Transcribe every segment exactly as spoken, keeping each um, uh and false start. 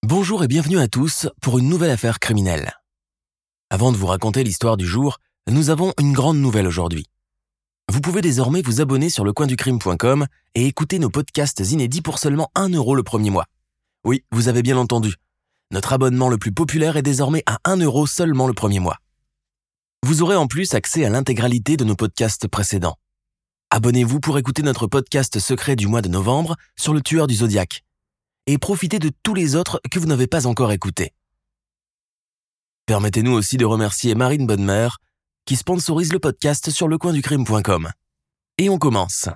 Bonjour et bienvenue à tous pour une nouvelle affaire criminelle. Avant de vous raconter l'histoire du jour, nous avons une grande nouvelle aujourd'hui. Vous pouvez désormais vous abonner sur lecoinducrime point com et écouter nos podcasts inédits pour seulement un euro le premier mois. Oui, vous avez bien entendu. Notre abonnement le plus populaire est désormais à un euro seulement le premier mois. Vous aurez en plus accès à l'intégralité de nos podcasts précédents. Abonnez-vous pour écouter notre podcast secret du mois de novembre sur le tueur du Zodiaque. Et profitez de tous les autres que vous n'avez pas encore écoutés. Permettez-nous aussi de remercier Marine Bonnemère, qui sponsorise le podcast sur lecoinducrime point com. Et on commence.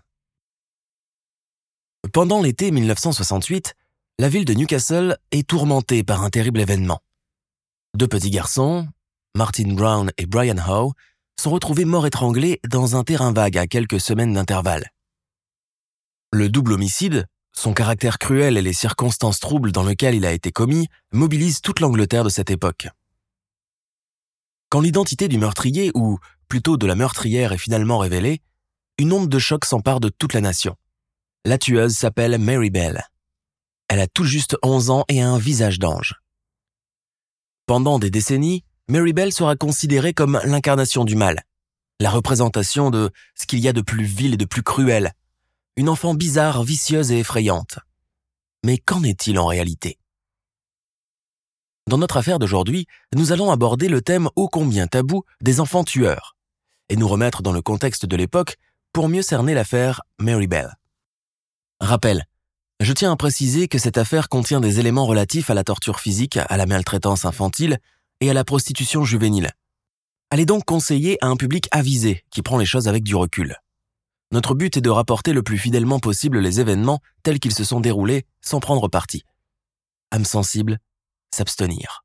Pendant l'été mille neuf cent soixante-huit, la ville de Newcastle est tourmentée par un terrible événement. Deux petits garçons, Martin Brown et Brian Howe, sont retrouvés morts étranglés dans un terrain vague à quelques semaines d'intervalle. Le double homicide, son caractère cruel et les circonstances troubles dans lesquelles il a été commis mobilisent toute l'Angleterre de cette époque. Quand l'identité du meurtrier, ou plutôt de la meurtrière, est finalement révélée, une onde de choc s'empare de toute la nation. La tueuse s'appelle Mary Bell. Elle a tout juste onze ans et a un visage d'ange. Pendant des décennies, Mary Bell sera considérée comme l'incarnation du mal, la représentation de ce qu'il y a de plus vil et de plus cruel, une enfant bizarre, vicieuse et effrayante. Mais qu'en est-il en réalité ? Dans notre affaire d'aujourd'hui, nous allons aborder le thème ô combien tabou des enfants tueurs et nous remettre dans le contexte de l'époque pour mieux cerner l'affaire Mary Bell. Rappel, je tiens à préciser que cette affaire contient des éléments relatifs à la torture physique, à la maltraitance infantile et à la prostitution juvénile. Elle est donc conseillée à un public avisé qui prend les choses avec du recul. Notre but est de rapporter le plus fidèlement possible les événements tels qu'ils se sont déroulés sans prendre parti. Âme sensible, s'abstenir.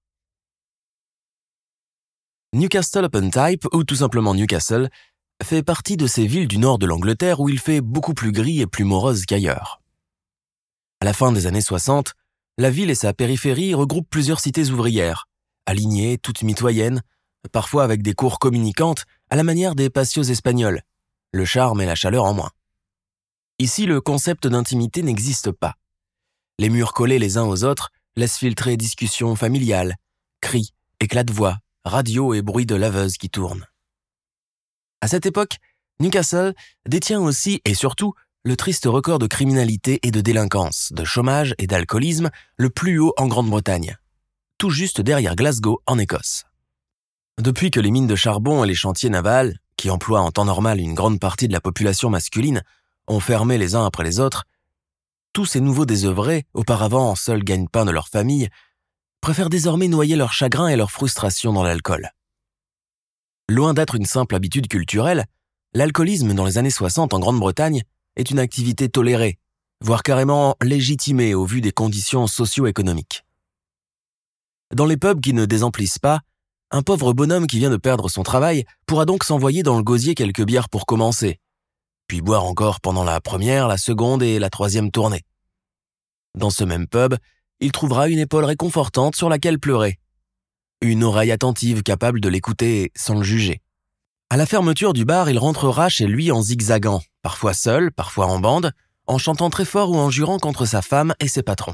Newcastle upon Tyne, ou tout simplement Newcastle, fait partie de ces villes du nord de l'Angleterre où il fait beaucoup plus gris et plus morose qu'ailleurs. À la fin des années soixante, la ville et sa périphérie regroupent plusieurs cités ouvrières, alignées, toutes mitoyennes, parfois avec des cours communicantes à la manière des patios espagnols, le charme et la chaleur en moins. Ici, le concept d'intimité n'existe pas. Les murs collés les uns aux autres laissent filtrer discussions familiales, cris, éclats de voix, radio et bruits de laveuse qui tournent. À cette époque, Newcastle détient aussi et surtout le triste record de criminalité et de délinquance, de chômage et d'alcoolisme le plus haut en Grande-Bretagne, tout juste derrière Glasgow en Écosse. Depuis que les mines de charbon et les chantiers navals, qui emploient en temps normal une grande partie de la population masculine, ont fermé les uns après les autres, tous ces nouveaux désœuvrés, auparavant seuls gagne-pain de leur famille, préfèrent désormais noyer leur chagrin et leur frustration dans l'alcool. Loin d'être une simple habitude culturelle, l'alcoolisme dans les années soixante en Grande-Bretagne est une activité tolérée, voire carrément légitimée au vu des conditions socio-économiques. Dans les pubs qui ne désemplissent pas, un pauvre bonhomme qui vient de perdre son travail pourra donc s'envoyer dans le gosier quelques bières pour commencer, puis boire encore pendant la première, la seconde et la troisième tournée. Dans ce même pub, il trouvera une épaule réconfortante sur laquelle pleurer, une oreille attentive capable de l'écouter sans le juger. À la fermeture du bar, il rentrera chez lui en zigzagant, parfois seul, parfois en bande, en chantant très fort ou en jurant contre sa femme et ses patrons.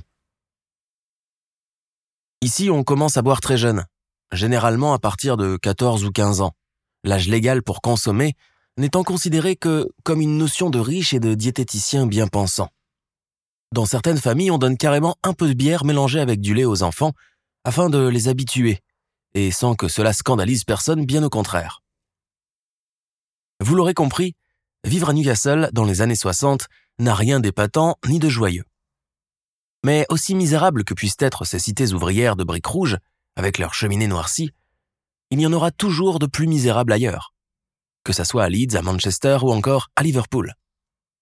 Ici, on commence à boire très jeune, généralement à partir de quatorze ou quinze ans, l'âge légal pour consommer n'étant considéré que comme une notion de riche et de diététicien bien pensant. Dans certaines familles, on donne carrément un peu de bière mélangée avec du lait aux enfants afin de les habituer, et sans que cela scandalise personne, bien au contraire. Vous l'aurez compris, vivre à Newcastle dans les années soixante n'a rien d'épatant ni de joyeux. Mais aussi misérables que puissent être ces cités ouvrières de briques rouges, avec leurs cheminées noircies, il y en aura toujours de plus misérables ailleurs, que ça soit à Leeds, à Manchester ou encore à Liverpool. Pensez-vous ?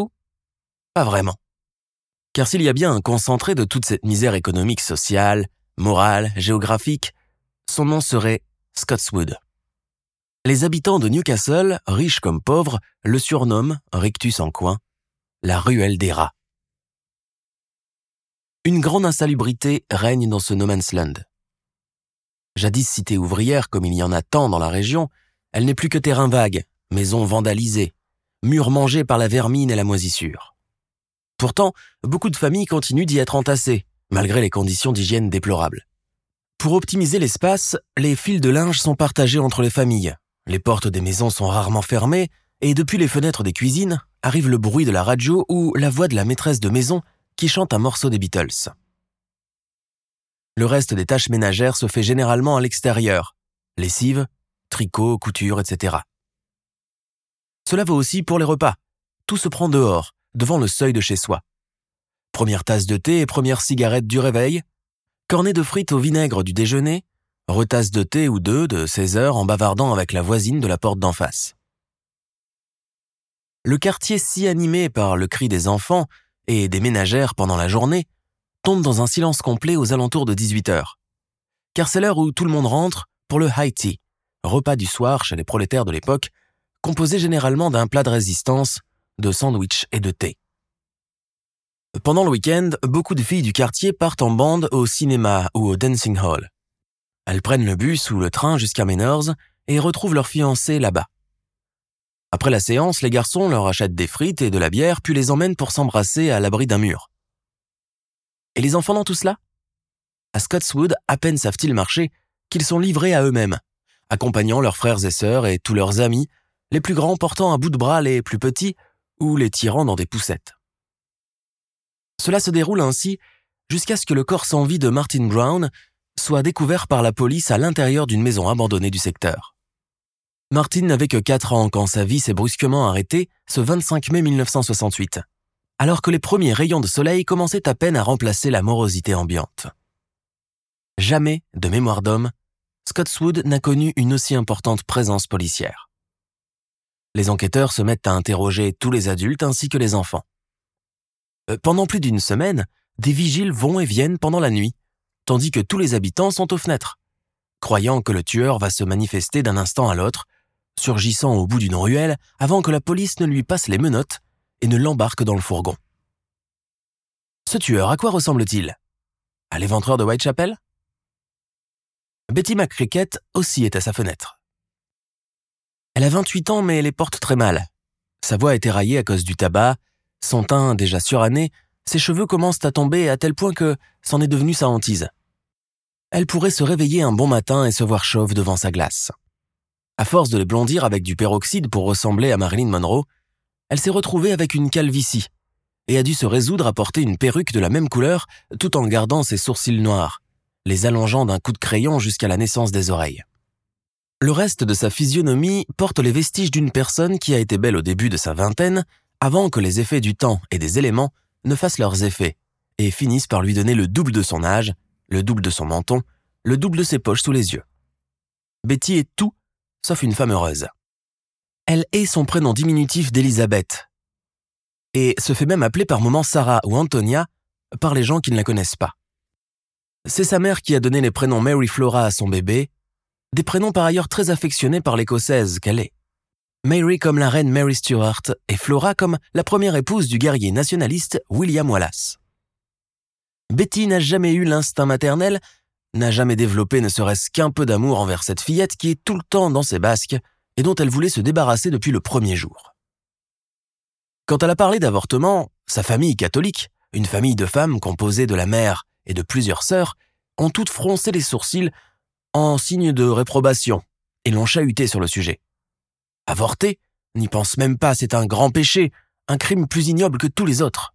Pas vraiment. Car s'il y a bien un concentré de toute cette misère économique, sociale, morale, géographique, son nom serait Scotswood. Les habitants de Newcastle, riches comme pauvres, le surnomment, rictus en coin, la ruelle des rats. Une grande insalubrité règne dans ce no man's land. Jadis cité ouvrière comme il y en a tant dans la région, elle n'est plus que terrain vague, maisons vandalisées, murs mangés par la vermine et la moisissure. Pourtant, beaucoup de familles continuent d'y être entassées, malgré les conditions d'hygiène déplorables. Pour optimiser l'espace, les fils de linge sont partagés entre les familles, les portes des maisons sont rarement fermées, et depuis les fenêtres des cuisines arrive le bruit de la radio ou la voix de la maîtresse de maison qui chante un morceau des Beatles. Le reste des tâches ménagères se fait généralement à l'extérieur, lessive, tricot, couture, et cetera. Cela vaut aussi pour les repas. Tout se prend dehors, devant le seuil de chez soi. Première tasse de thé et première cigarette du réveil, cornet de frites au vinaigre du déjeuner, retasse de thé ou deux de seize heures en bavardant avec la voisine de la porte d'en face. Le quartier si animé par le cri des enfants et des ménagères pendant la journée tombe dans un silence complet aux alentours de dix-huit heures. Car c'est l'heure où tout le monde rentre pour le high tea, repas du soir chez les prolétaires de l'époque, composé généralement d'un plat de résistance, de sandwich et de thé. Pendant le week-end, beaucoup de filles du quartier partent en bande au cinéma ou au dancing hall. Elles prennent le bus ou le train jusqu'à Menors et retrouvent leurs fiancés là-bas. Après la séance, les garçons leur achètent des frites et de la bière puis les emmènent pour s'embrasser à l'abri d'un mur. Et les enfants dans tout cela ? À Scotswood, à peine savent-ils marcher qu'ils sont livrés à eux-mêmes, accompagnant leurs frères et sœurs et tous leurs amis, les plus grands portant à bout de bras les plus petits ou les tirant dans des poussettes. Cela se déroule ainsi jusqu'à ce que le corps sans vie de Martin Brown soit découvert par la police à l'intérieur d'une maison abandonnée du secteur. Martin n'avait que quatre ans quand sa vie s'est brusquement arrêtée ce vingt-cinq mai mille neuf cent soixante-huit, alors que les premiers rayons de soleil commençaient à peine à remplacer la morosité ambiante. Jamais, de mémoire d'homme, Scotswood n'a connu une aussi importante présence policière. Les enquêteurs se mettent à interroger tous les adultes ainsi que les enfants. Pendant plus d'une semaine, des vigiles vont et viennent pendant la nuit, tandis que tous les habitants sont aux fenêtres, croyant que le tueur va se manifester d'un instant à l'autre, surgissant au bout d'une ruelle avant que la police ne lui passe les menottes et ne l'embarque dans le fourgon. Ce tueur, à quoi ressemble-t-il ? À l'éventreur de Whitechapel ? Betty McCricket aussi est à sa fenêtre. Elle a vingt-huit ans mais les porte très mal. Sa voix est éraillée à cause du tabac, son teint déjà suranné, ses cheveux commencent à tomber à tel point que c'en est devenu sa hantise. Elle pourrait se réveiller un bon matin et se voir chauve devant sa glace. À force de les blondir avec du peroxyde pour ressembler à Marilyn Monroe, elle s'est retrouvée avec une calvitie et a dû se résoudre à porter une perruque de la même couleur tout en gardant ses sourcils noirs, les allongeant d'un coup de crayon jusqu'à la naissance des oreilles. Le reste de sa physionomie porte les vestiges d'une personne qui a été belle au début de sa vingtaine, avant que les effets du temps et des éléments ne fassent leurs effets et finissent par lui donner le double de son âge, le double de son menton, le double de ses poches sous les yeux. Betty est tout, sauf une femme heureuse. Elle hait son prénom diminutif d'Elizabeth et se fait même appeler par moments Sarah ou Antonia par les gens qui ne la connaissent pas. C'est sa mère qui a donné les prénoms Mary Flora à son bébé, des prénoms par ailleurs très affectionnés par l'Écossaise qu'elle est. Mary comme la reine Mary Stuart et Flora comme la première épouse du guerrier nationaliste William Wallace. Betty n'a jamais eu l'instinct maternel, n'a jamais développé ne serait-ce qu'un peu d'amour envers cette fillette qui est tout le temps dans ses basques et dont elle voulait se débarrasser depuis le premier jour. Quand elle a parlé d'avortement, sa famille catholique, une famille de femmes composée de la mère et de plusieurs sœurs, ont toutes froncé les sourcils en signe de réprobation et l'ont chahuté sur le sujet. Avorter ? N'y pense même pas, c'est un grand péché, un crime plus ignoble que tous les autres.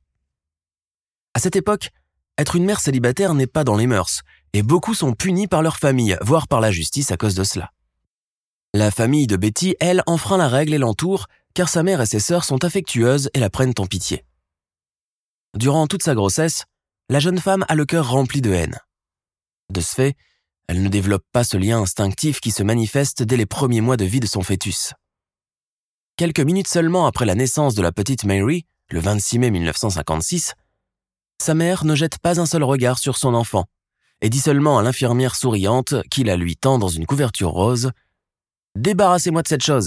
À cette époque, être une mère célibataire n'est pas dans les mœurs, et beaucoup sont punis par leur famille, voire par la justice à cause de cela. La famille de Betty, elle, enfreint la règle et l'entoure, car sa mère et ses sœurs sont affectueuses et la prennent en pitié. Durant toute sa grossesse, la jeune femme a le cœur rempli de haine. De ce fait, elle ne développe pas ce lien instinctif qui se manifeste dès les premiers mois de vie de son fœtus. Quelques minutes seulement après la naissance de la petite Mary, le vingt-six mai mille neuf cent cinquante-six, sa mère ne jette pas un seul regard sur son enfant et dit seulement à l'infirmière souriante qui la lui tend dans une couverture rose « Débarrassez-moi de cette chose !»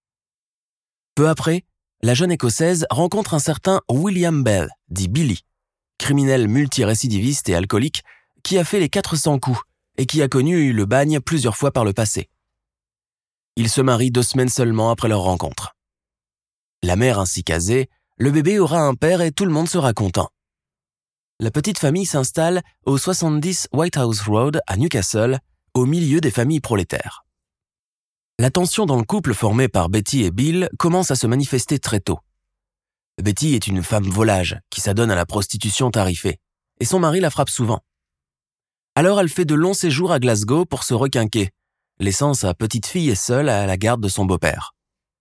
Peu après, la jeune Écossaise rencontre un certain William Bell, dit Billy, criminel multirécidiviste et alcoolique qui a fait les quatre cents coups et qui a connu le bagne plusieurs fois par le passé. Ils se marient deux semaines seulement après leur rencontre. La mère ainsi casée, le bébé aura un père et tout le monde sera content. La petite famille s'installe au soixante-dix White House Road à Newcastle, au milieu des familles prolétaires. La tension dans le couple formé par Betty et Bill commence à se manifester très tôt. Betty est une femme volage qui s'adonne à la prostitution tarifée, et son mari la frappe souvent. Alors elle fait de longs séjours à Glasgow pour se requinquer, laissant sa petite fille seule à la garde de son beau-père.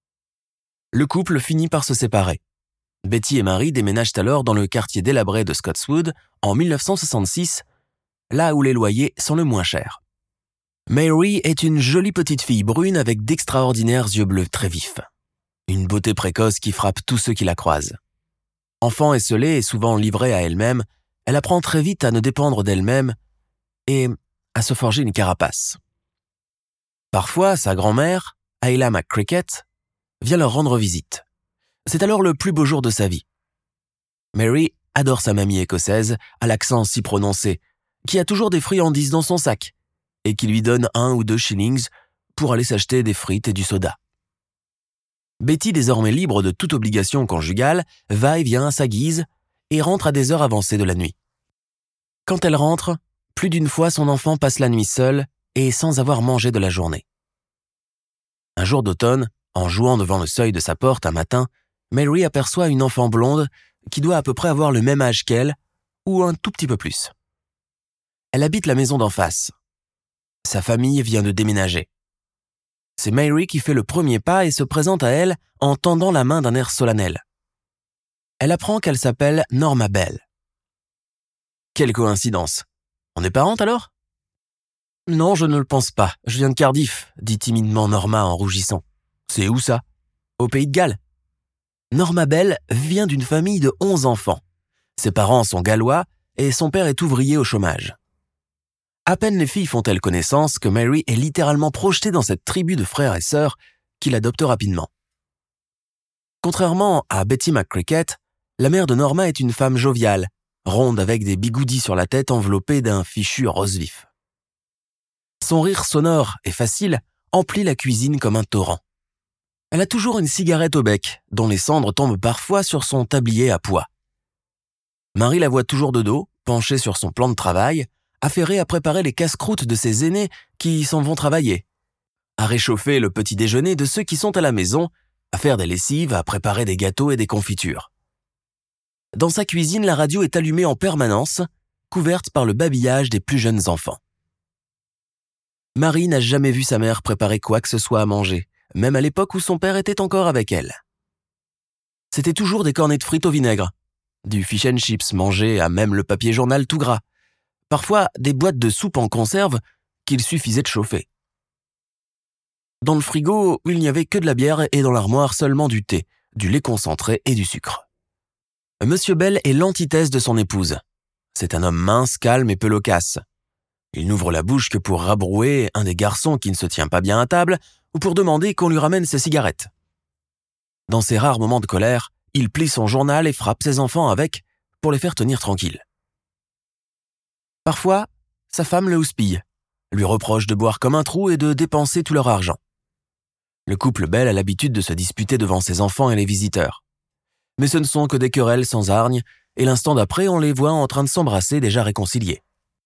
Le couple finit par se séparer. Betty et Mary déménagent alors dans le quartier délabré de Scotswood en dix-neuf cent soixante-six, là où les loyers sont le moins chers. Mary est une jolie petite fille brune avec d'extraordinaires yeux bleus très vifs. Une beauté précoce qui frappe tous ceux qui la croisent. Enfant esseulée et souvent livrée à elle-même, elle apprend très vite à ne dépendre d'elle-même et à se forger une carapace. Parfois, sa grand-mère, Ayla McCricket, vient leur rendre visite. C'est alors le plus beau jour de sa vie. Mary adore sa mamie écossaise, à l'accent si prononcé, qui a toujours des friandises dans son sac et qui lui donne un ou deux shillings pour aller s'acheter des frites et du soda. Betty, désormais libre de toute obligation conjugale, va et vient à sa guise et rentre à des heures avancées de la nuit. Quand elle rentre, plus d'une fois son enfant passe la nuit seul et sans avoir mangé de la journée. Un jour d'automne, en jouant devant le seuil de sa porte un matin, Mary aperçoit une enfant blonde qui doit à peu près avoir le même âge qu'elle, ou un tout petit peu plus. Elle habite la maison d'en face. Sa famille vient de déménager. C'est Mary qui fait le premier pas et se présente à elle en tendant la main d'un air solennel. Elle apprend qu'elle s'appelle Norma Bell. Quelle coïncidence. On est parentes alors ? Non, je ne le pense pas. Je viens de Cardiff, dit timidement Norma en rougissant. C'est où ça ? Au Pays de Galles. Norma Bell vient d'une famille de onze enfants. Ses parents sont gallois et son père est ouvrier au chômage. À peine les filles font-elles connaissance que Mary est littéralement projetée dans cette tribu de frères et sœurs qui l'adoptent rapidement. Contrairement à Betty McCricket, la mère de Norma est une femme joviale, ronde avec des bigoudis sur la tête enveloppés d'un fichu rose vif. Son rire sonore et facile emplit la cuisine comme un torrent. Elle a toujours une cigarette au bec, dont les cendres tombent parfois sur son tablier à pois. Marie la voit toujours de dos, penchée sur son plan de travail, affairée à préparer les casse-croûtes de ses aînés qui s'en vont travailler, à réchauffer le petit déjeuner de ceux qui sont à la maison, à faire des lessives, à préparer des gâteaux et des confitures. Dans sa cuisine, la radio est allumée en permanence, couverte par le babillage des plus jeunes enfants. Marie n'a jamais vu sa mère préparer quoi que ce soit à manger, même à l'époque où son père était encore avec elle. C'était toujours des cornets de frites au vinaigre, du fish and chips mangé à même le papier journal tout gras, parfois des boîtes de soupe en conserve qu'il suffisait de chauffer. Dans le frigo, il n'y avait que de la bière et dans l'armoire seulement du thé, du lait concentré et du sucre. Monsieur Bell est l'antithèse de son épouse. C'est un homme mince, calme et peu loquace. Il n'ouvre la bouche que pour rabrouer un des garçons qui ne se tient pas bien à table ou pour demander qu'on lui ramène ses cigarettes. Dans ses rares moments de colère, il plie son journal et frappe ses enfants avec pour les faire tenir tranquilles. Parfois, sa femme le houspille, lui reproche de boire comme un trou et de dépenser tout leur argent. Le couple Bell a l'habitude de se disputer devant ses enfants et les visiteurs. Mais ce ne sont que des querelles sans hargne, et l'instant d'après, on les voit en train de s'embrasser déjà réconciliés.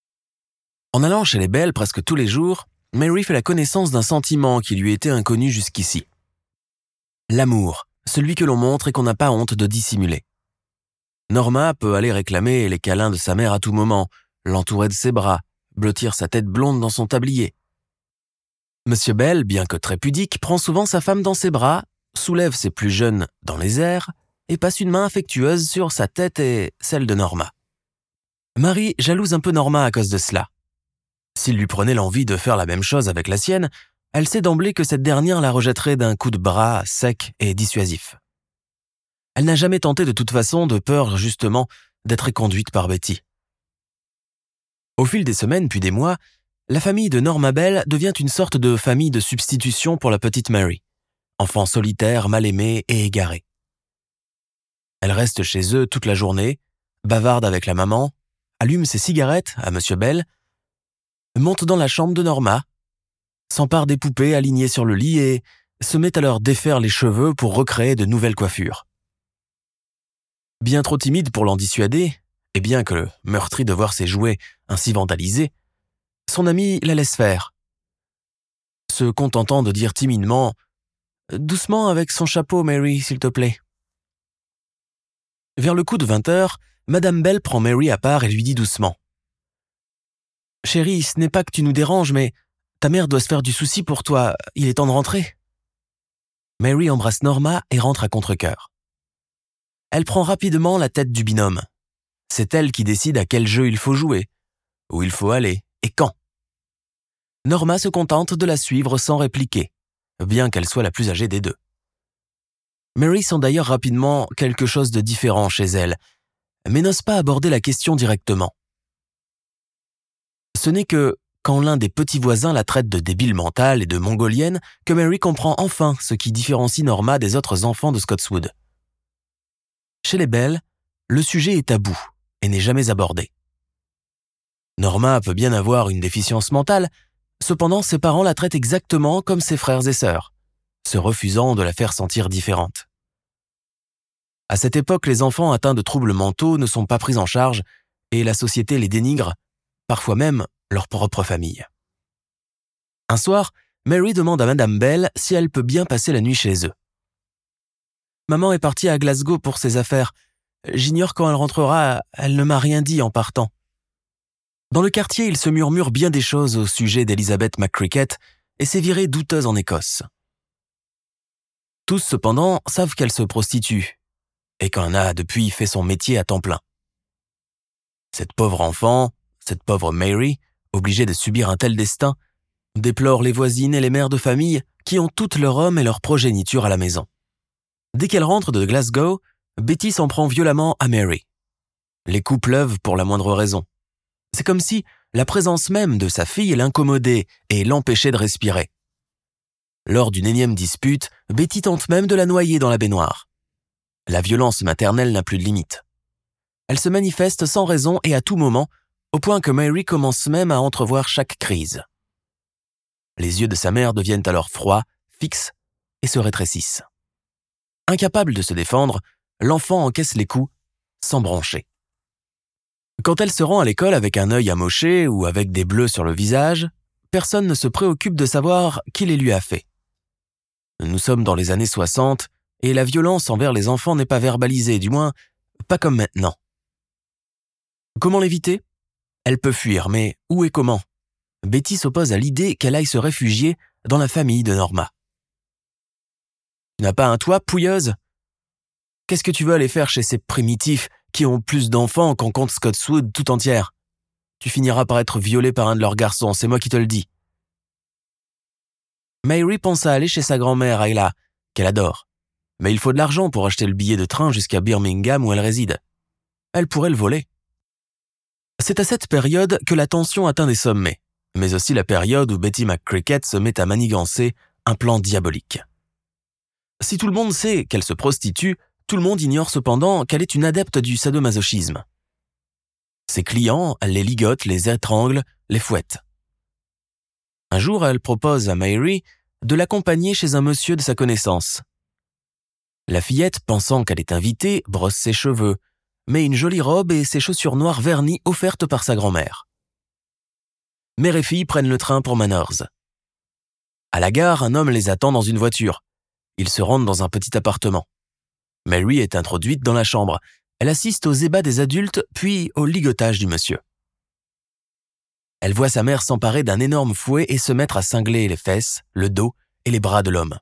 En allant chez les Bell presque tous les jours, Mary fait la connaissance d'un sentiment qui lui était inconnu jusqu'ici. L'amour, celui que l'on montre et qu'on n'a pas honte de dissimuler. Norma peut aller réclamer les câlins de sa mère à tout moment, l'entourer de ses bras, blottir sa tête blonde dans son tablier. Monsieur Bell, bien que très pudique, prend souvent sa femme dans ses bras, soulève ses plus jeunes dans les airs et passe une main affectueuse sur sa tête et celle de Norma. Marie jalouse un peu Norma à cause de cela. S'il lui prenait l'envie de faire la même chose avec la sienne, elle sait d'emblée que cette dernière la rejetterait d'un coup de bras sec et dissuasif. Elle n'a jamais tenté de toute façon de peur, justement, d'être éconduite par Betty. Au fil des semaines puis des mois, la famille de Norma Bell devient une sorte de famille de substitution pour la petite Mary, enfant solitaire, mal aimée et égarée. Elle reste chez eux toute la journée, bavarde avec la maman, allume ses cigarettes à Monsieur Bell, monte dans la chambre de Norma, s'empare des poupées alignées sur le lit et se met à leur défaire les cheveux pour recréer de nouvelles coiffures. Bien trop timide pour l'en dissuader, et bien que meurtrie de voir ses jouets ainsi vandalisés, son amie la laisse faire, se contentant de dire timidement « Doucement avec son chapeau, Mary, s'il te plaît. » Vers le coup de vingt heures, Madame Bell prend Mary à part et lui dit doucement « Chérie, ce n'est pas que tu nous déranges, mais ta mère doit se faire du souci pour toi, il est temps de rentrer. » Mary embrasse Norma et rentre à contre-cœur. Elle prend rapidement la tête du binôme. C'est elle qui décide à quel jeu il faut jouer, où il faut aller et quand. Norma se contente de la suivre sans répliquer, bien qu'elle soit la plus âgée des deux. Mary sent d'ailleurs rapidement quelque chose de différent chez elle, mais n'ose pas aborder la question directement. Ce n'est que quand l'un des petits voisins la traite de débile mentale et de mongolienne que Mary comprend enfin ce qui différencie Norma des autres enfants de Scotswood. Chez les Bell, le sujet est tabou et n'est jamais abordé. Norma peut bien avoir une déficience mentale, cependant ses parents la traitent exactement comme ses frères et sœurs, se refusant de la faire sentir différente. À cette époque, les enfants atteints de troubles mentaux ne sont pas pris en charge et la société les dénigre, parfois même leur propre famille. Un soir, Mary demande à Madame Bell si elle peut bien passer la nuit chez eux. « Maman est partie à Glasgow pour ses affaires. J'ignore quand elle rentrera, elle ne m'a rien dit en partant. » Dans le quartier, il se murmure bien des choses au sujet d'Elizabeth McCricket et ses virées douteuses en Écosse. Tous, cependant, savent qu'elle se prostitue et qu'en a depuis fait son métier à temps plein. Cette pauvre enfant, cette pauvre Mary, obligée de subir un tel destin, déplore les voisines et les mères de famille qui ont toutes leur homme et leur progéniture à la maison. Dès qu'elle rentre de Glasgow, Betty s'en prend violemment à Mary. Les coups pleuvent pour la moindre raison. C'est comme si la présence même de sa fille l'incommodait et l'empêchait de respirer. Lors d'une énième dispute, Betty tente même de la noyer dans la baignoire. La violence maternelle n'a plus de limite. Elle se manifeste sans raison et à tout moment, au point que Mary commence même à entrevoir chaque crise. Les yeux de sa mère deviennent alors froids, fixes et se rétrécissent. Incapable de se défendre, l'enfant encaisse les coups, sans broncher. Quand elle se rend à l'école avec un œil amoché ou avec des bleus sur le visage, personne ne se préoccupe de savoir qui les lui a fait. Nous sommes dans les années soixante et la violence envers les enfants n'est pas verbalisée, du moins pas comme maintenant. Comment l'éviter ? Elle peut fuir, mais où et comment ? Betty s'oppose à l'idée qu'elle aille se réfugier dans la famille de Norma. « Tu n'as pas un toit, pouilleuse ? Qu'est-ce que tu veux aller faire chez ces primitifs qui ont plus d'enfants qu'en compte Scotswood tout entière ? Tu finiras par être violée par un de leurs garçons, c'est moi qui te le dis. » Mary pense à aller chez sa grand-mère, Ayla, qu'elle adore. Mais il faut de l'argent pour acheter le billet de train jusqu'à Birmingham où elle réside. Elle pourrait le voler. C'est à cette période que la tension atteint des sommets, mais aussi la période où Betty McCricket se met à manigancer un plan diabolique. Si tout le monde sait qu'elle se prostitue, tout le monde ignore cependant qu'elle est une adepte du sadomasochisme. Ses clients, elle les ligote, les étrangle, les fouette. Un jour, elle propose à Mary de l'accompagner chez un monsieur de sa connaissance. La fillette, pensant qu'elle est invitée, brosse ses cheveux, met une jolie robe et ses chaussures noires vernies offertes par sa grand-mère. Mère et fille prennent le train pour Manors. À la gare, un homme les attend dans une voiture. Ils se rendent dans un petit appartement. Mary est introduite dans la chambre. Elle assiste aux ébats des adultes, puis au ligotage du monsieur. Elle voit sa mère s'emparer d'un énorme fouet et se mettre à cingler les fesses, le dos et les bras de l'homme.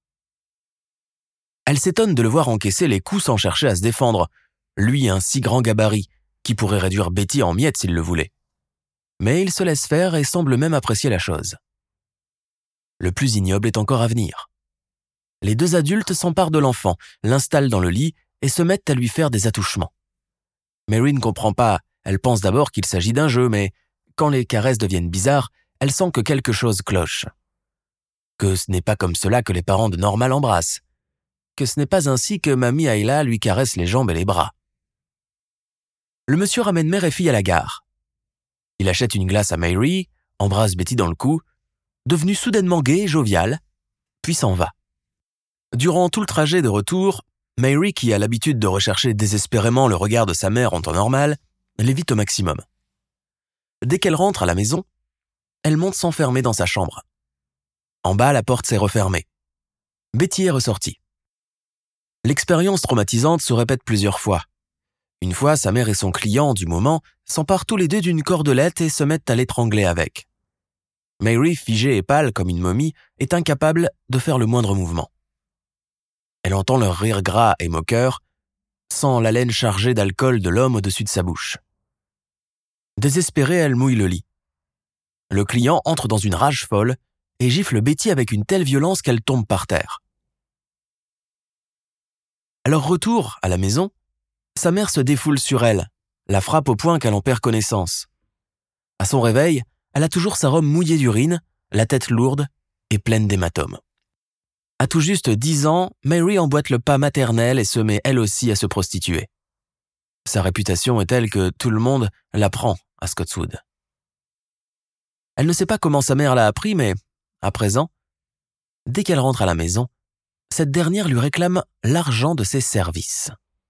Elle s'étonne de le voir encaisser les coups sans chercher à se défendre, lui un si grand gabarit, qui pourrait réduire Betty en miettes s'il le voulait. Mais il se laisse faire et semble même apprécier la chose. Le plus ignoble est encore à venir. Les deux adultes s'emparent de l'enfant, l'installent dans le lit et se mettent à lui faire des attouchements. Mary ne comprend pas, elle pense d'abord qu'il s'agit d'un jeu, mais quand les caresses deviennent bizarres, elle sent que quelque chose cloche. Que ce n'est pas comme cela que les parents de Norma l'embrassent. Que ce n'est pas ainsi que mamie Ayla lui caresse les jambes et les bras. Le monsieur ramène mère et fille à la gare. Il achète une glace à Mary, embrasse Betty dans le cou, devenu soudainement gai et jovial, puis s'en va. Durant tout le trajet de retour, Mary, qui a l'habitude de rechercher désespérément le regard de sa mère en temps normal, l'évite au maximum. Dès qu'elle rentre à la maison, elle monte s'enfermer dans sa chambre. En bas, la porte s'est refermée. Betty est ressortie. L'expérience traumatisante se répète plusieurs fois. Une fois, sa mère et son client du moment s'emparent tous les deux d'une cordelette et se mettent à l'étrangler avec. Mary, figée et pâle comme une momie, est incapable de faire le moindre mouvement. Elle entend leur rire gras et moqueur, sent l'haleine chargée d'alcool de l'homme au-dessus de sa bouche. Désespérée, elle mouille le lit. Le client entre dans une rage folle et gifle Betty avec une telle violence qu'elle tombe par terre. À leur retour à la maison, sa mère se défoule sur elle, la frappe au point qu'elle en perd connaissance. À son réveil, elle a toujours sa robe mouillée d'urine, la tête lourde et pleine d'hématomes. À tout juste dix ans, Mary emboîte le pas maternel et se met elle aussi à se prostituer. Sa réputation est telle que tout le monde la prend à Scotswood. Elle ne sait pas comment sa mère l'a appris, mais, à présent, dès qu'elle rentre à la maison, cette dernière lui réclame l'argent de ses services.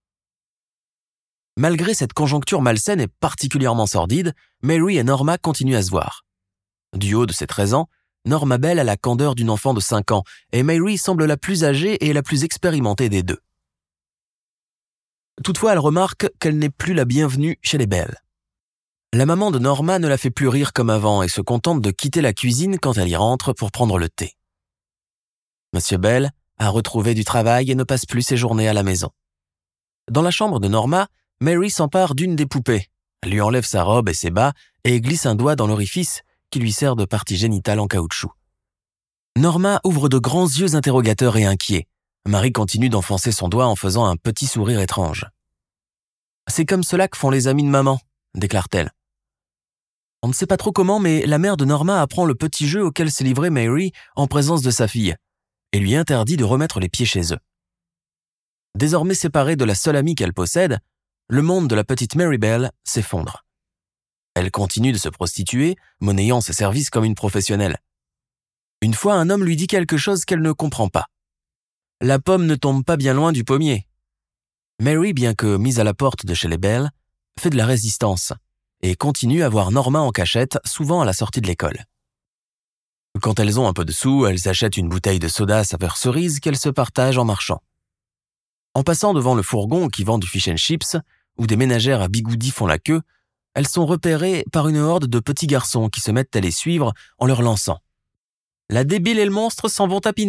Malgré cette conjoncture malsaine et particulièrement sordide, Mary et Norma continuent à se voir. Du haut de ses treize ans, Norma Bell a la candeur d'une enfant de cinq ans et Mary semble la plus âgée et la plus expérimentée des deux. Toutefois, elle remarque qu'elle n'est plus la bienvenue chez les Bell. La maman de Norma ne la fait plus rire comme avant et se contente de quitter la cuisine quand elle y rentre pour prendre le thé. Monsieur Bell a retrouvé du travail et ne passe plus ses journées à la maison. Dans la chambre de Norma, Mary s'empare d'une des poupées, lui enlève sa robe et ses bas et glisse un doigt dans l'orifice qui lui sert de partie génitale en caoutchouc. Norma ouvre de grands yeux interrogateurs et inquiets. Marie continue d'enfoncer son doigt en faisant un petit sourire étrange. « C'est comme cela que font les amis de maman », déclare-t-elle. On ne sait pas trop comment, mais la mère de Norma apprend le petit jeu auquel s'est livrée Mary en présence de sa fille et lui interdit de remettre les pieds chez eux. Désormais séparée de la seule amie qu'elle possède, le monde de la petite Mary Bell s'effondre. Elle continue de se prostituer, monnayant ses services comme une professionnelle. Une fois, un homme lui dit quelque chose qu'elle ne comprend pas. La pomme ne tombe pas bien loin du pommier. Mary, bien que mise à la porte de chez les Bell, fait de la résistance et continue à voir Norma en cachette, souvent à la sortie de l'école. Quand elles ont un peu de sous, elles achètent une bouteille de soda saveur cerise qu'elles se partagent en marchant. En passant devant le fourgon qui vend du fish and chips, où des ménagères à bigoudis font la queue, elles sont repérées par une horde de petits garçons qui se mettent à les suivre en leur lançant. « La débile et le monstre s'en vont tapiner !»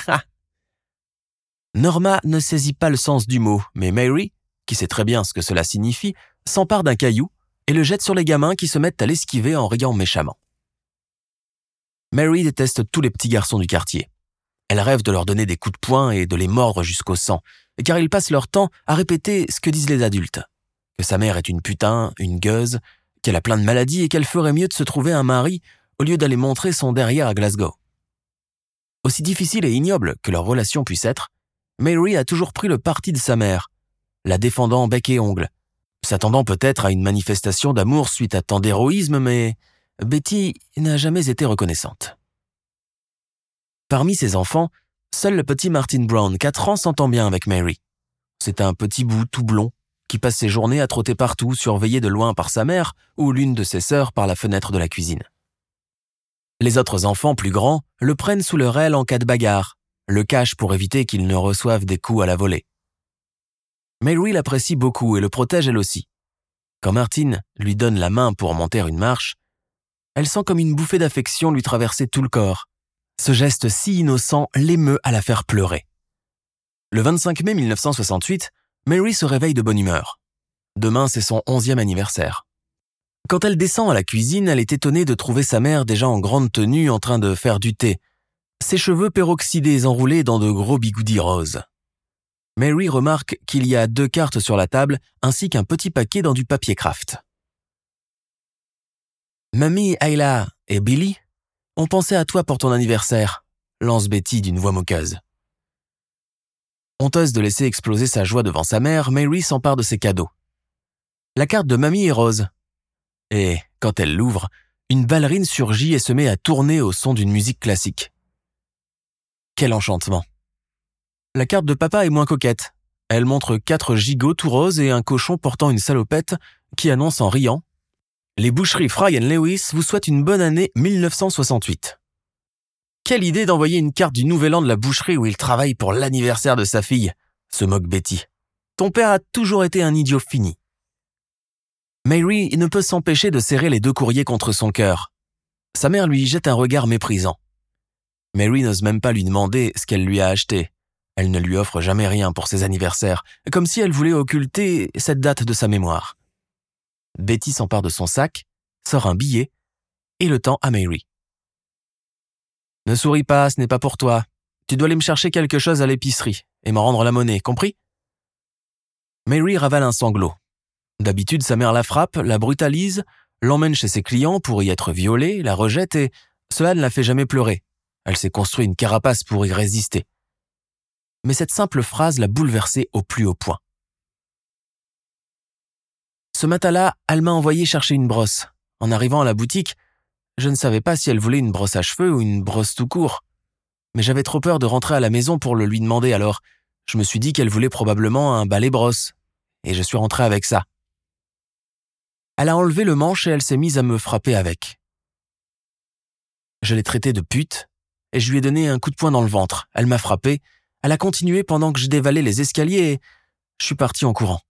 Norma ne saisit pas le sens du mot, mais Mary, qui sait très bien ce que cela signifie, s'empare d'un caillou et le jette sur les gamins qui se mettent à l'esquiver en riant méchamment. Mary déteste tous les petits garçons du quartier. Elle rêve de leur donner des coups de poing et de les mordre jusqu'au sang, car ils passent leur temps à répéter ce que disent les adultes. Que sa mère est une putain, une gueuse, qu'elle a plein de maladies et qu'elle ferait mieux de se trouver un mari au lieu d'aller montrer son derrière à Glasgow. Aussi difficile et ignoble que leur relation puisse être, Mary a toujours pris le parti de sa mère, la défendant bec et ongles, s'attendant peut-être à une manifestation d'amour suite à tant d'héroïsme, mais Betty n'a jamais été reconnaissante. Parmi ses enfants, seul le petit Martin Brown, quatre ans, s'entend bien avec Mary. C'est un petit bout tout blond qui passe ses journées à trotter partout, surveillé de loin par sa mère ou l'une de ses sœurs par la fenêtre de la cuisine. Les autres enfants plus grands le prennent sous leur aile en cas de bagarre, le cachent pour éviter qu'il ne reçoive des coups à la volée. Mary l'apprécie beaucoup et le protège elle aussi. Quand Martin lui donne la main pour monter une marche, elle sent comme une bouffée d'affection lui traverser tout le corps. Ce geste si innocent l'émeut à la faire pleurer. Le vingt-cinq mai mille neuf cent soixante-huit, Mary se réveille de bonne humeur. Demain, c'est son onzième anniversaire. Quand elle descend à la cuisine, elle est étonnée de trouver sa mère déjà en grande tenue en train de faire du thé, ses cheveux peroxydés enroulés dans de gros bigoudis roses. Mary remarque qu'il y a deux cartes sur la table ainsi qu'un petit paquet dans du papier craft. « Mamie, Ayla et Billy ont pensé à toi pour ton anniversaire », lance Betty d'une voix moqueuse. Honteuse de laisser exploser sa joie devant sa mère, Mary s'empare de ses cadeaux. La carte de Mamie est rose. Et, quand elle l'ouvre, une ballerine surgit et se met à tourner au son d'une musique classique. Quel enchantement! La carte de papa est moins coquette. Elle montre quatre gigots tout roses et un cochon portant une salopette qui annonce en riant « Les boucheries Fry and Lewis vous souhaitent une bonne année mille neuf cent soixante-huit. » Quelle idée d'envoyer une carte du nouvel an de la boucherie où il travaille pour l'anniversaire de sa fille, se moque Betty. Ton père a toujours été un idiot fini. Mary ne peut s'empêcher de serrer les deux courriers contre son cœur. Sa mère lui jette un regard méprisant. Mary n'ose même pas lui demander ce qu'elle lui a acheté. Elle ne lui offre jamais rien pour ses anniversaires, comme si elle voulait occulter cette date de sa mémoire. Betty s'empare de son sac, sort un billet et le tend à Mary. « Ne souris pas, ce n'est pas pour toi. Tu dois aller me chercher quelque chose à l'épicerie et m'en rendre la monnaie, compris ?» Mary ravale un sanglot. D'habitude, sa mère la frappe, la brutalise, l'emmène chez ses clients pour y être violée, la rejette et cela ne la fait jamais pleurer. Elle s'est construit une carapace pour y résister. Mais cette simple phrase l'a bouleversée au plus haut point. Ce matin-là, elle m'a envoyé chercher une brosse. En arrivant à la boutique, je ne savais pas si elle voulait une brosse à cheveux ou une brosse tout court. Mais j'avais trop peur de rentrer à la maison pour le lui demander, alors je me suis dit qu'elle voulait probablement un balai brosse. Et je suis rentré avec ça. Elle a enlevé le manche et elle s'est mise à me frapper avec. Je l'ai traitée de pute et je lui ai donné un coup de poing dans le ventre. Elle m'a frappé, elle a continué pendant que je dévalais les escaliers et je suis parti en courant.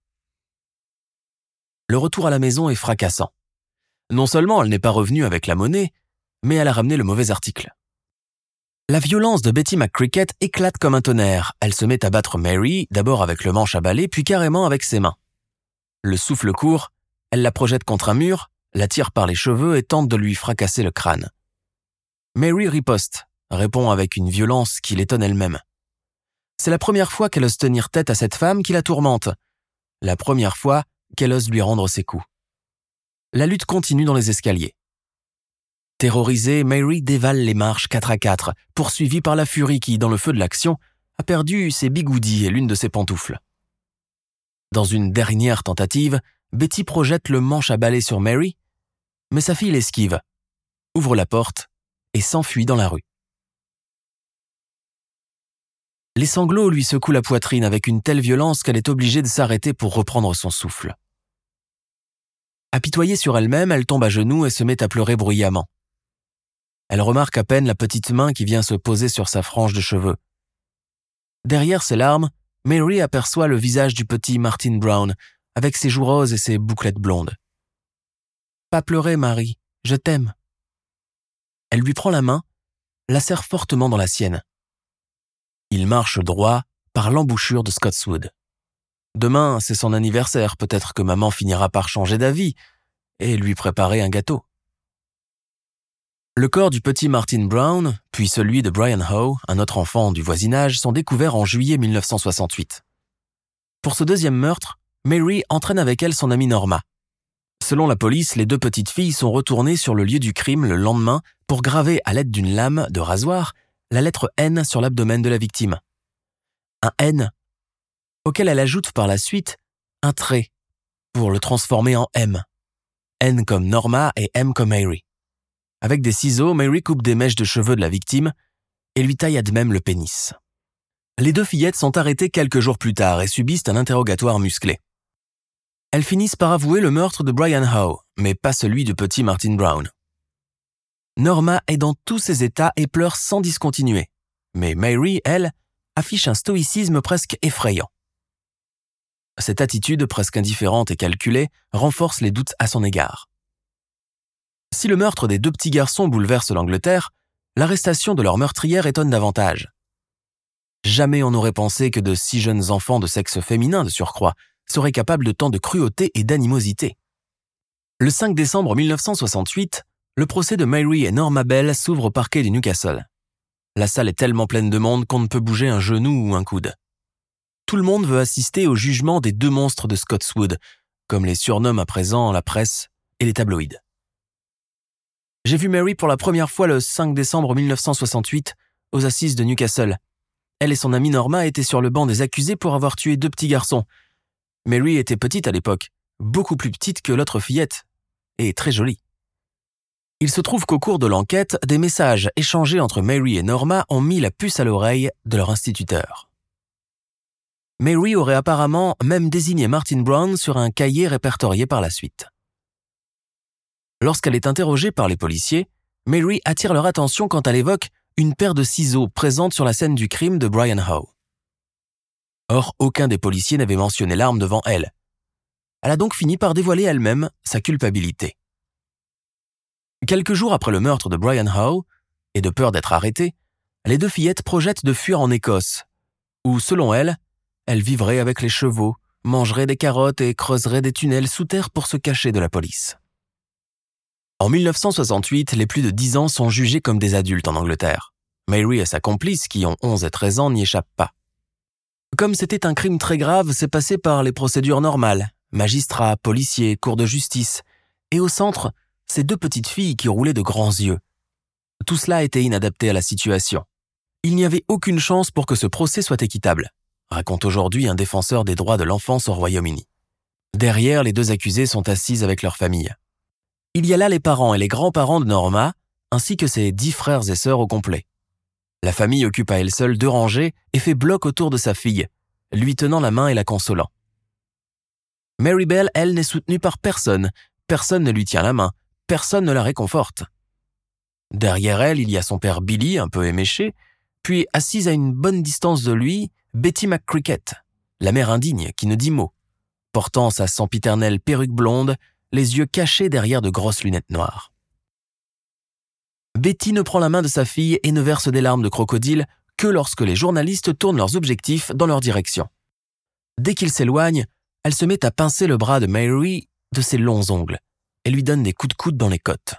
Le retour à la maison est fracassant. Non seulement elle n'est pas revenue avec la monnaie, mais elle a ramené le mauvais article. La violence de Betty McCricket éclate comme un tonnerre. Elle se met à battre Mary, d'abord avec le manche à balai, puis carrément avec ses mains. Le souffle court, elle la projette contre un mur, la tire par les cheveux et tente de lui fracasser le crâne. Mary riposte, répond avec une violence qui l'étonne elle-même. C'est la première fois qu'elle ose tenir tête à cette femme qui la tourmente. La première fois qu'elle ose lui rendre ses coups. La lutte continue dans les escaliers. Terrorisée, Mary dévale les marches quatre à quatre, poursuivie par la furie qui, dans le feu de l'action, a perdu ses bigoudis et l'une de ses pantoufles. Dans une dernière tentative, Betty projette le manche à balai sur Mary, mais sa fille l'esquive, ouvre la porte et s'enfuit dans la rue. Les sanglots lui secouent la poitrine avec une telle violence qu'elle est obligée de s'arrêter pour reprendre son souffle. Apitoyée sur elle-même, elle tombe à genoux et se met à pleurer bruyamment. Elle remarque à peine la petite main qui vient se poser sur sa frange de cheveux. Derrière ses larmes, Mary aperçoit le visage du petit Martin Brown, avec ses joues roses et ses bouclettes blondes. « Pas pleurer, Marie, je t'aime. » Elle lui prend la main, la serre fortement dans la sienne. Il marche droit par l'embouchure de Scotswood. Demain, c'est son anniversaire, peut-être que maman finira par changer d'avis et lui préparer un gâteau. Le corps du petit Martin Brown, puis celui de Brian Howe, un autre enfant du voisinage, sont découverts en juillet mille neuf cent soixante-huit. Pour ce deuxième meurtre, Mary entraîne avec elle son amie Norma. Selon la police, les deux petites filles sont retournées sur le lieu du crime le lendemain pour graver à l'aide d'une lame de rasoir la lettre N sur l'abdomen de la victime. Un N auquel elle ajoute par la suite un trait pour le transformer en M. N comme Norma et M comme Mary. Avec des ciseaux, Mary coupe des mèches de cheveux de la victime et lui taille à de même le pénis. Les deux fillettes sont arrêtées quelques jours plus tard et subissent un interrogatoire musclé. Elles finissent par avouer le meurtre de Brian Howe, mais pas celui du petit Martin Brown. Norma est dans tous ses états et pleure sans discontinuer, mais Mary, elle, affiche un stoïcisme presque effrayant. Cette attitude presque indifférente et calculée renforce les doutes à son égard. Si le meurtre des deux petits garçons bouleverse l'Angleterre, l'arrestation de leur meurtrière étonne davantage. Jamais on n'aurait pensé que de si jeunes enfants de sexe féminin de surcroît seraient capables de tant de cruauté et d'animosité. Le cinq décembre mille neuf cent soixante-huit, le procès de Mary et Norma Bell s'ouvre au parquet du Newcastle. La salle est tellement pleine de monde qu'on ne peut bouger un genou ou un coude. Tout le monde veut assister au jugement des deux monstres de Scotswood, comme les surnomme à présent la presse et les tabloïds. J'ai vu Mary pour la première fois le cinq décembre mille neuf cent soixante-huit aux assises de Newcastle. Elle et son amie Norma étaient sur le banc des accusés pour avoir tué deux petits garçons. Mary était petite à l'époque, beaucoup plus petite que l'autre fillette, et très jolie. Il se trouve qu'au cours de l'enquête, des messages échangés entre Mary et Norma ont mis la puce à l'oreille de leur instituteur. Mary aurait apparemment même désigné Martin Brown sur un cahier répertorié par la suite. Lorsqu'elle est interrogée par les policiers, Mary attire leur attention quand elle évoque une paire de ciseaux présente sur la scène du crime de Brian Howe. Or, aucun des policiers n'avait mentionné l'arme devant elle. Elle a donc fini par dévoiler elle-même sa culpabilité. Quelques jours après le meurtre de Brian Howe, et de peur d'être arrêtée, les deux fillettes projettent de fuir en Écosse, où, selon elles, elles vivraient avec les chevaux, mangeraient des carottes et creuseraient des tunnels sous terre pour se cacher de la police. En dix-neuf cent soixante-huit, les plus de dix ans sont jugés comme des adultes en Angleterre. Mary et sa complice, qui ont onze et treize ans, n'y échappent pas. Comme c'était un crime très grave, c'est passé par les procédures normales, magistrats, policiers, cours de justice, et au centre, ces deux petites filles qui roulaient de grands yeux. Tout cela était inadapté à la situation. Il n'y avait aucune chance pour que ce procès soit équitable, raconte aujourd'hui un défenseur des droits de l'enfance au Royaume-Uni. Derrière, les deux accusées sont assises avec leur famille. Il y a là les parents et les grands-parents de Norma, ainsi que ses dix frères et sœurs au complet. La famille occupe à elle seule deux rangées et fait bloc autour de sa fille, lui tenant la main et la consolant. Mary Bell, elle, n'est soutenue par personne, personne ne lui tient la main, personne ne la réconforte. Derrière elle, il y a son père Billy, un peu éméché, puis assise à une bonne distance de lui, Betty McCricket, la mère indigne qui ne dit mot, portant sa sempiternelle perruque blonde, les yeux cachés derrière de grosses lunettes noires. Betty ne prend la main de sa fille et ne verse des larmes de crocodile que lorsque les journalistes tournent leurs objectifs dans leur direction. Dès qu'ils s'éloignent, elle se met à pincer le bras de Mary de ses longs ongles et lui donne des coups de coude dans les côtes.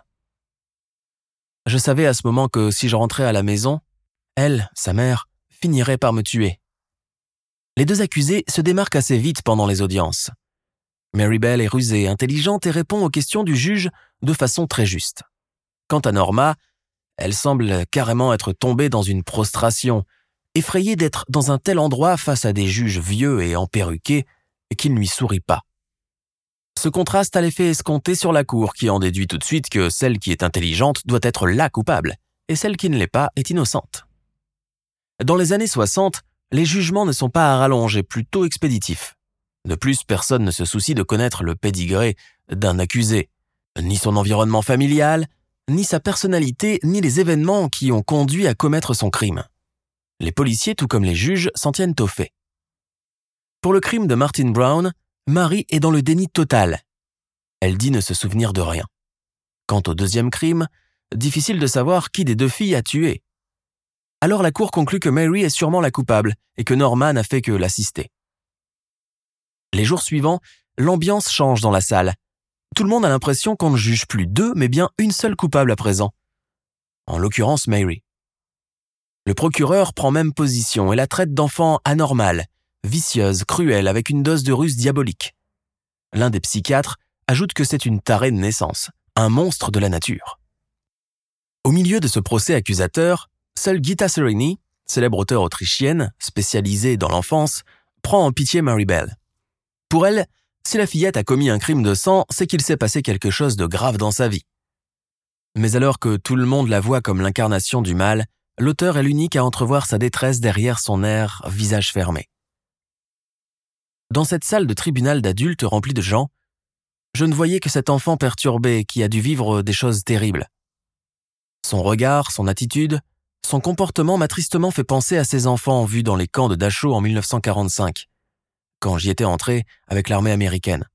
Je savais à ce moment que si je rentrais à la maison, elle, sa mère, finirait par me tuer. Les deux accusés se démarquent assez vite pendant les audiences. Mary Bell est rusée, intelligente et répond aux questions du juge de façon très juste. Quant à Norma, elle semble carrément être tombée dans une prostration, effrayée d'être dans un tel endroit face à des juges vieux et emperruqués et qui ne lui sourient pas. Ce contraste a l'effet escompté sur la cour qui en déduit tout de suite que celle qui est intelligente doit être la coupable et celle qui ne l'est pas est innocente. Dans les années soixante, les jugements ne sont pas à rallonge et plutôt expéditifs. De plus, personne ne se soucie de connaître le pédigré d'un accusé, ni son environnement familial, ni sa personnalité, ni les événements qui ont conduit à commettre son crime. Les policiers, tout comme les juges, s'en tiennent aux faits. Pour le crime de Martin Brown, Mary est dans le déni total. Elle dit ne se souvenir de rien. Quant au deuxième crime, difficile de savoir qui des deux filles a tué. Alors la cour conclut que Mary est sûrement la coupable et que Norma n'a fait que l'assister. Les jours suivants, l'ambiance change dans la salle. Tout le monde a l'impression qu'on ne juge plus deux, mais bien une seule coupable à présent. En l'occurrence, Mary. Le procureur prend même position et la traite d'enfant anormale, vicieuse, cruelle, avec une dose de ruse diabolique. L'un des psychiatres ajoute que c'est une tarée de naissance, un monstre de la nature. Au milieu de ce procès accusateur, seule Gitta Sereny, célèbre auteure autrichienne, spécialisée dans l'enfance, prend en pitié Mary Bell. Pour elle, si la fillette a commis un crime de sang, c'est qu'il s'est passé quelque chose de grave dans sa vie. Mais alors que tout le monde la voit comme l'incarnation du mal, l'auteur est l'unique à entrevoir sa détresse derrière son air visage fermé. Dans cette salle de tribunal d'adultes remplie de gens, je ne voyais que cet enfant perturbé qui a dû vivre des choses terribles. Son regard, son attitude, son comportement m'a tristement fait penser à ces enfants vus dans les camps de Dachau en dix-neuf cent quarante-cinq, quand j'y étais entré avec l'armée américaine.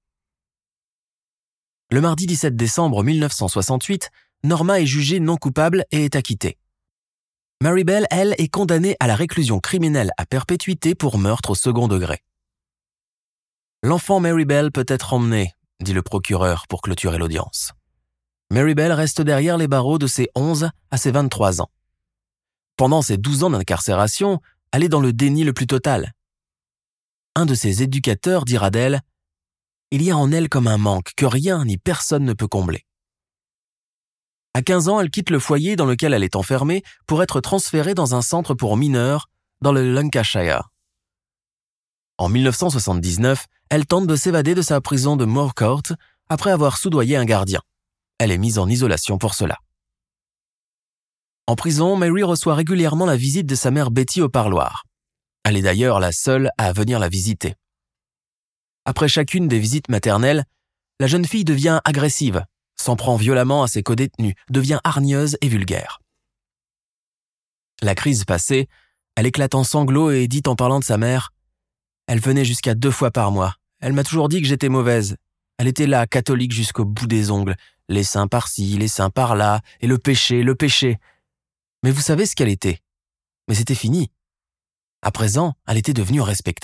Le mardi dix-sept décembre dix-neuf cent soixante-huit, Norma est jugée non coupable et est acquittée. Mary Bell, elle, est condamnée à la réclusion criminelle à perpétuité pour meurtre au second degré. L'enfant Mary Bell peut être emmené, dit le procureur pour clôturer l'audience. Mary Bell reste derrière les barreaux de ses onze à ses vingt-trois ans. Pendant ses douze ans d'incarcération, elle est dans le déni le plus total. Un de ses éducateurs dira d'elle « Il y a en elle comme un manque que rien ni personne ne peut combler ». À quinze ans, elle quitte le foyer dans lequel elle est enfermée pour être transférée dans un centre pour mineurs dans le Lancashire. En dix-neuf cent soixante-dix-neuf, elle tente de s'évader de sa prison de Moor Court après avoir soudoyé un gardien. Elle est mise en isolation pour cela. En prison, Mary reçoit régulièrement la visite de sa mère Betty au parloir. Elle est d'ailleurs la seule à venir la visiter. Après chacune des visites maternelles, la jeune fille devient agressive, s'en prend violemment à ses codétenus, devient hargneuse et vulgaire. La crise passée, elle éclate en sanglots et dit en parlant de sa mère « Elle venait jusqu'à deux fois par mois. Elle m'a toujours dit que j'étais mauvaise. Elle était là, catholique jusqu'au bout des ongles, les seins par-ci, les seins par-là, et le péché, le péché. Mais vous savez ce qu'elle était. Mais c'était fini. À présent, elle était devenue respectable. »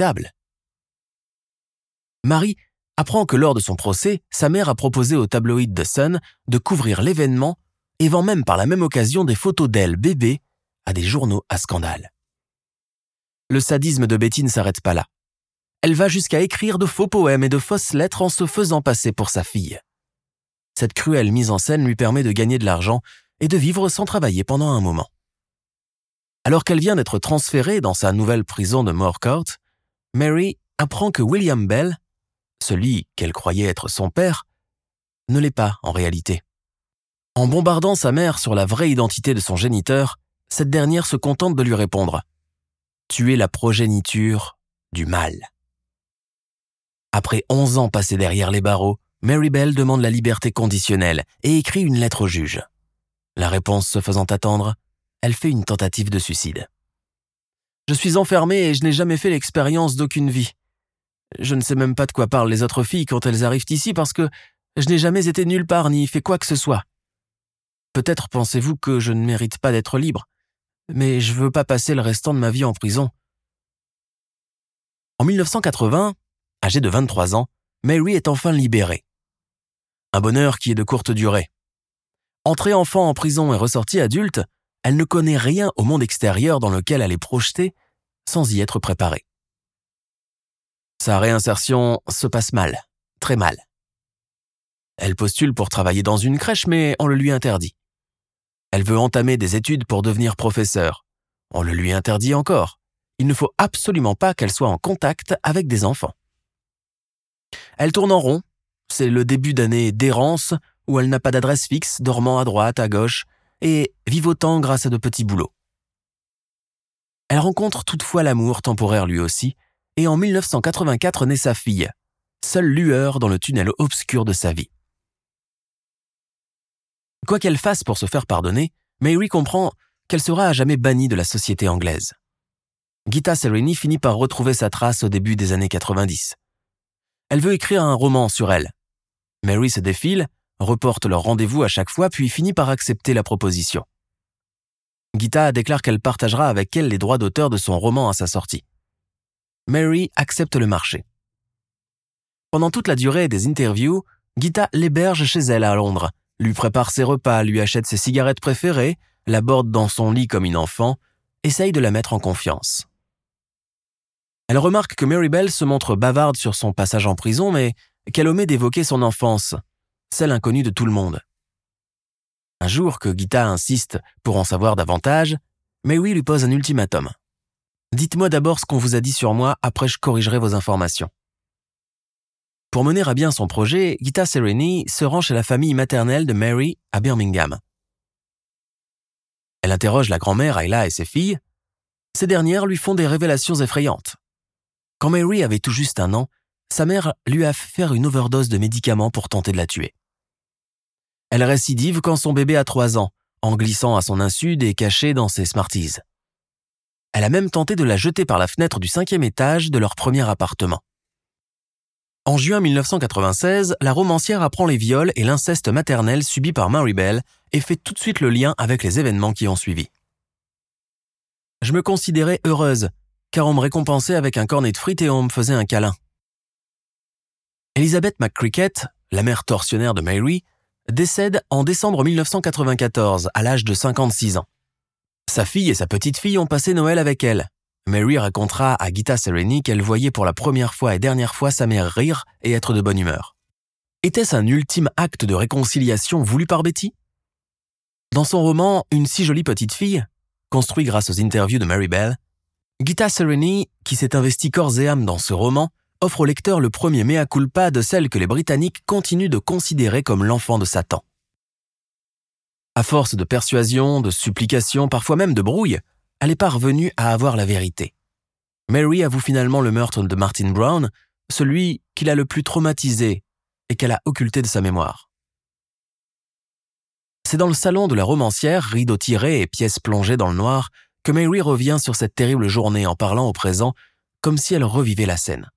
Marie apprend que lors de son procès, sa mère a proposé au tabloïd The Sun de couvrir l'événement et vend même par la même occasion des photos d'elle, bébé, à des journaux à scandale. Le sadisme de Betty ne s'arrête pas là. Elle va jusqu'à écrire de faux poèmes et de fausses lettres en se faisant passer pour sa fille. Cette cruelle mise en scène lui permet de gagner de l'argent et de vivre sans travailler pendant un moment. Alors qu'elle vient d'être transférée dans sa nouvelle prison de Moor Court, Mary apprend que William Bell, celui qu'elle croyait être son père, ne l'est pas en réalité. En bombardant sa mère sur la vraie identité de son géniteur, cette dernière se contente de lui répondre « Tu es la progéniture du mal ». Après onze ans passés derrière les barreaux, Mary Bell demande la liberté conditionnelle et écrit une lettre au juge. La réponse se faisant attendre, elle fait une tentative de suicide. « Je suis enfermée et je n'ai jamais fait l'expérience d'aucune vie. Je ne sais même pas de quoi parlent les autres filles quand elles arrivent ici parce que je n'ai jamais été nulle part ni fait quoi que ce soit. Peut-être pensez-vous que je ne mérite pas d'être libre, mais je veux pas passer le restant de ma vie en prison. » En mille neuf cent quatre-vingts, âgée de vingt-trois ans, Mary est enfin libérée. Un bonheur qui est de courte durée. Entrée enfant en prison et ressortie adulte, elle ne connaît rien au monde extérieur dans lequel elle est projetée sans y être préparée. Sa réinsertion se passe mal, très mal. Elle postule pour travailler dans une crèche, mais on le lui interdit. Elle veut entamer des études pour devenir professeure. On le lui interdit encore. Il ne faut absolument pas qu'elle soit en contact avec des enfants. Elle tourne en rond. C'est le début d'année d'errance où elle n'a pas d'adresse fixe, dormant à droite, à gauche, et vivotant grâce à de petits boulots. Elle rencontre toutefois l'amour temporaire lui aussi, et en mille neuf cent quatre-vingt-quatre naît sa fille, seule lueur dans le tunnel obscur de sa vie. Quoi qu'elle fasse pour se faire pardonner, Mary comprend qu'elle sera à jamais bannie de la société anglaise. Gita Sereney finit par retrouver sa trace au début des années quatre-vingt-dix. Elle veut écrire un roman sur elle. Mary se défile, reporte leur rendez-vous à chaque fois, puis finit par accepter la proposition. Gita déclare qu'elle partagera avec elle les droits d'auteur de son roman à sa sortie. Mary accepte le marché. Pendant toute la durée des interviews, Gita l'héberge chez elle à Londres, lui prépare ses repas, lui achète ses cigarettes préférées, l'aborde dans son lit comme une enfant, essaye de la mettre en confiance. Elle remarque que Mary Bell se montre bavarde sur son passage en prison, mais qu'elle omet d'évoquer son enfance, celle inconnue de tout le monde. Un jour que Gita insiste pour en savoir davantage, Mary lui pose un ultimatum. « Dites-moi d'abord ce qu'on vous a dit sur moi, après je corrigerai vos informations. » Pour mener à bien son projet, Gita Sereney se rend chez la famille maternelle de Mary à Birmingham. Elle interroge la grand-mère Ayla et ses filles. Ces dernières lui font des révélations effrayantes. Quand Mary avait tout juste un an, sa mère lui a fait faire une overdose de médicaments pour tenter de la tuer. Elle récidive quand son bébé a trois ans, en glissant à son insu des cachets dans ses Smarties. Elle a même tenté de la jeter par la fenêtre du cinquième étage de leur premier appartement. En juin mille neuf cent quatre-vingt-seize, la romancière apprend les viols et l'inceste maternel subis par Mary Bell et fait tout de suite le lien avec les événements qui ont suivi. « Je me considérais heureuse, car on me récompensait avec un cornet de frites et on me faisait un câlin. » Elizabeth McCricket, la mère tortionnaire de Mary, décède en décembre mille neuf cent quatre-vingt-quatorze, à l'âge de cinquante-six ans. Sa fille et sa petite-fille ont passé Noël avec elle. Mary racontera à Gita Sereney qu'elle voyait pour la première fois et dernière fois sa mère rire et être de bonne humeur. Était-ce un ultime acte de réconciliation voulu par Betty ? Dans son roman « Une si jolie petite fille », construit grâce aux interviews de Mary Bell, Gita Sereney, qui s'est investie corps et âme dans ce roman, offre au lecteur le premier mea culpa de celle que les Britanniques continuent de considérer comme l'enfant de Satan. À force de persuasion, de supplication, parfois même de brouille, elle est parvenue à avoir la vérité. Mary avoue finalement le meurtre de Martin Brown, celui qui l'a le plus traumatisé et qu'elle a occulté de sa mémoire. C'est dans le salon de la romancière, rideaux tirés et pièces plongées dans le noir, que Mary revient sur cette terrible journée en parlant au présent, comme si elle revivait la scène.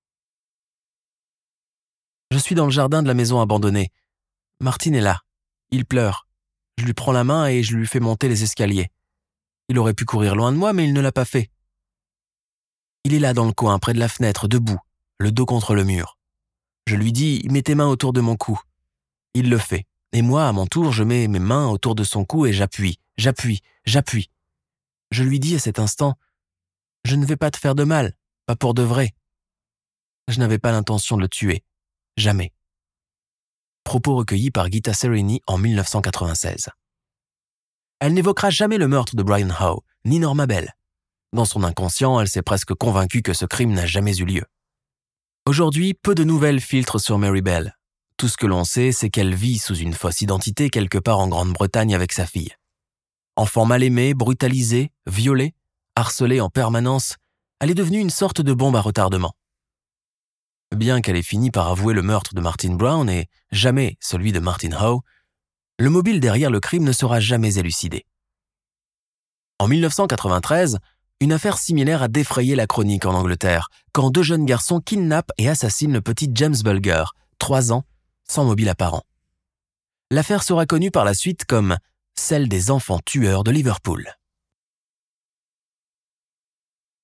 Je suis dans le jardin de la maison abandonnée. Martin est là. Il pleure. Je lui prends la main et je lui fais monter les escaliers. Il aurait pu courir loin de moi, mais il ne l'a pas fait. Il est là dans le coin, près de la fenêtre, debout, le dos contre le mur. Je lui dis « Mets tes mains autour de mon cou ». Il le fait. Et moi, à mon tour, je mets mes mains autour de son cou et j'appuie, j'appuie, j'appuie. Je lui dis à cet instant « Je ne vais pas te faire de mal, pas pour de vrai ». Je n'avais pas l'intention de le tuer. Jamais. Propos recueillis par Gita Serini en dix-neuf cent quatre-vingt-seize. Elle n'évoquera jamais le meurtre de Brian Howe, ni Norma Bell. Dans son inconscient, elle s'est presque convaincue que ce crime n'a jamais eu lieu. Aujourd'hui, peu de nouvelles filtrent sur Mary Bell. Tout ce que l'on sait, c'est qu'elle vit sous une fausse identité quelque part en Grande-Bretagne avec sa fille. Enfant mal aimée, brutalisée, violée, harcelée en permanence, elle est devenue une sorte de bombe à retardement. Bien qu'elle ait fini par avouer le meurtre de Martin Brown et jamais celui de Martin Howe, le mobile derrière le crime ne sera jamais élucidé. En dix-neuf cent quatre-vingt-treize, une affaire similaire a défrayé la chronique en Angleterre, quand deux jeunes garçons kidnappent et assassinent le petit James Bulger, trois ans, sans mobile apparent. L'affaire sera connue par la suite comme celle des enfants tueurs de Liverpool.